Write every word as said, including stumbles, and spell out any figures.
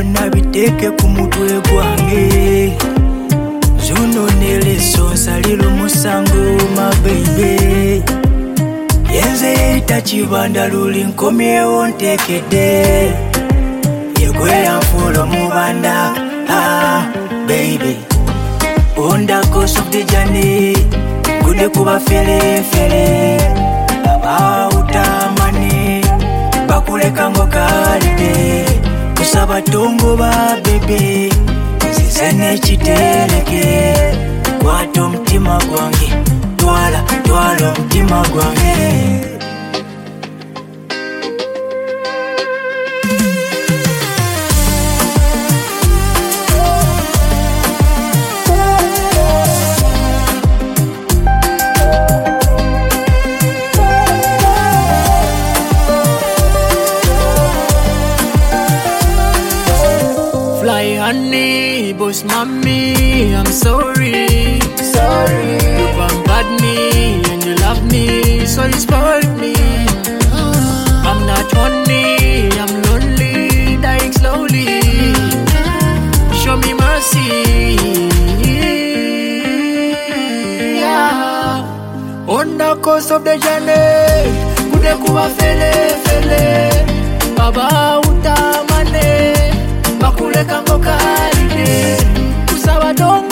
byonna biteke ku mutwe gwange zuno neleso nsalira omusango my baby yenze takibanda luli nkomyewo ntekedde yegwe yanfuula omubanda ah baby on the course of the journey kude kuba fele fele abautamani bakuleka ngo kalide kusaba tongo ba bebe zizene kitereke kwato mtima gwange twala twala mtima gwange Fly honey, boss mommy, I'm sorry, sorry. You bombard me and you love me, so you spoiled me. I'm not honey, I'm lonely, dying slowly. Show me mercy, yeah. On the course of the journey, kude kuwa fele fele, baba utamane. Bakuleka ngo kalide kusaba dongo